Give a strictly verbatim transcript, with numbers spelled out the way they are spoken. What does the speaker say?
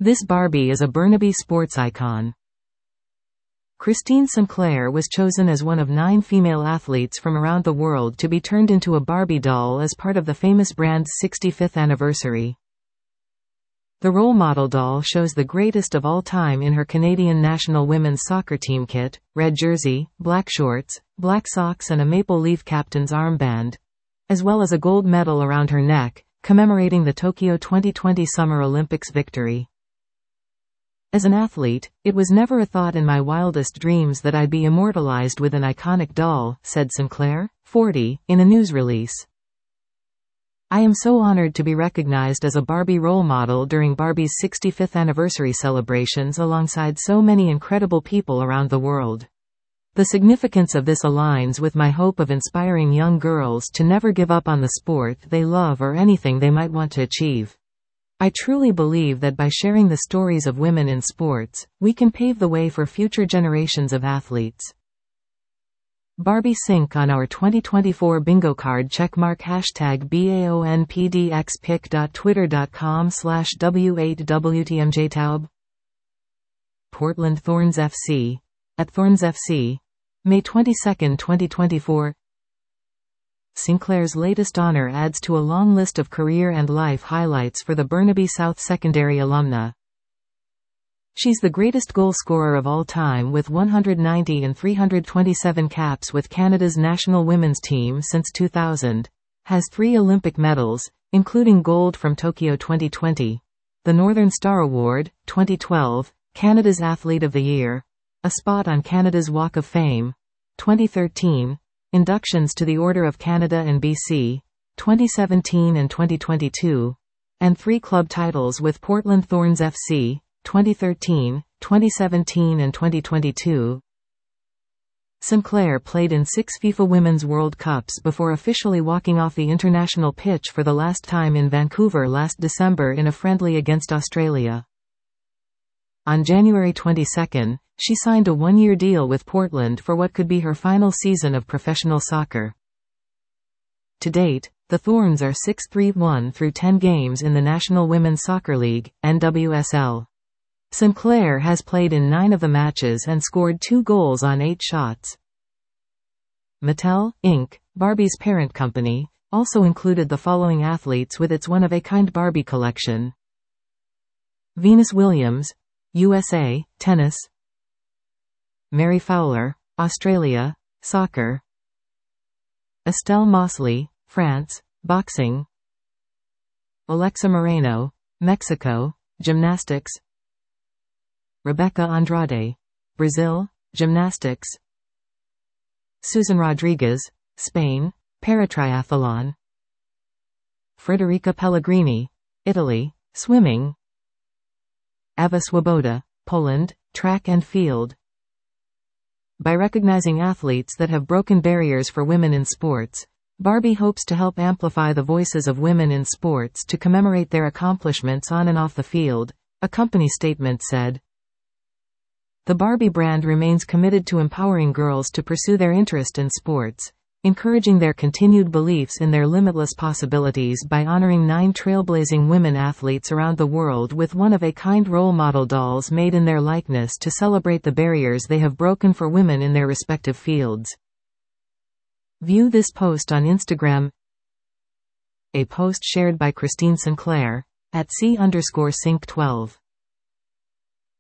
This Barbie is a Burnaby sports icon. Christine Sinclair was chosen as one of nine female athletes from around the world to be turned into a Barbie doll as part of the famous brand's sixty-fifth anniversary. The role model doll shows the greatest of all time in her Canadian national women's soccer team kit, red jersey, black shorts, black socks and a maple leaf captain's armband, as well as a gold medal around her neck, commemorating the Tokyo twenty twenty Summer Olympics victory. As an athlete, it was never a thought in my wildest dreams that I'd be immortalized with an iconic doll, said Sinclair, forty, in a news release. I am so honored to be recognized as a Barbie role model during Barbie's sixty-fifth anniversary celebrations alongside so many incredible people around the world. The significance of this aligns with my hope of inspiring young girls to never give up on the sport they love or anything they might want to achieve. I truly believe that by sharing the stories of women in sports, we can pave the way for future generations of athletes. Barbie sync on our twenty twenty-four bingo card checkmark hashtag B A O N P D X pic dot twitter dot com slash W eight W T M J Taub. Portland Thorns F C. At Thorns F C. May twenty-second, twenty twenty-four. Sinclair's latest honor adds to a long list of career and life highlights for the Burnaby South Secondary alumna. She's the greatest goal scorer of all time with one hundred ninety and three hundred twenty-seven caps with Canada's national women's team since two thousand, has three Olympic medals, including gold from Tokyo twenty twenty, the Northern Star Award, twenty twelve, Canada's Athlete of the Year, a spot on Canada's Walk of Fame, twenty thirteen, inductions to the Order of Canada and B C, twenty seventeen and twenty twenty-two, and three club titles with Portland Thorns F C, twenty thirteen, twenty seventeen and twenty twenty-two. Sinclair played in six FIFA Women's World Cups before officially walking off the international pitch for the last time in Vancouver last December in a friendly against Australia. On January twenty-second, she signed a one-year deal with Portland for what could be her final season of professional soccer. To date, the Thorns are six three one through ten games in the National Women's Soccer League, N W S L. Sinclair has played in nine of the matches and scored two goals on eight shots. Mattel, Incorporated, Barbie's parent company, also included the following athletes with its one-of-a-kind Barbie collection. Venus Williams, U S A, tennis. Mary Fowler, Australia, soccer. Estelle Mosley, France, boxing. Alexa Moreno, Mexico, gymnastics. Rebecca Andrade, Brazil, gymnastics. Susan Rodriguez, Spain, paratriathlon. Federica Pellegrini, Italy, swimming. Ava Swoboda, Poland, track and field. By recognizing athletes that have broken barriers for women in sports, Barbie hopes to help amplify the voices of women in sports to commemorate their accomplishments on and off the field, a company statement said. The Barbie brand remains committed to empowering girls to pursue their interest in sports, encouraging their continued beliefs in their limitless possibilities by honoring nine trailblazing women athletes around the world with one-of-a-kind role model dolls made in their likeness to celebrate the barriers they have broken for women in their respective fields. View this post on Instagram. A post shared by Christine Sinclair, at C underscore Sync twelve.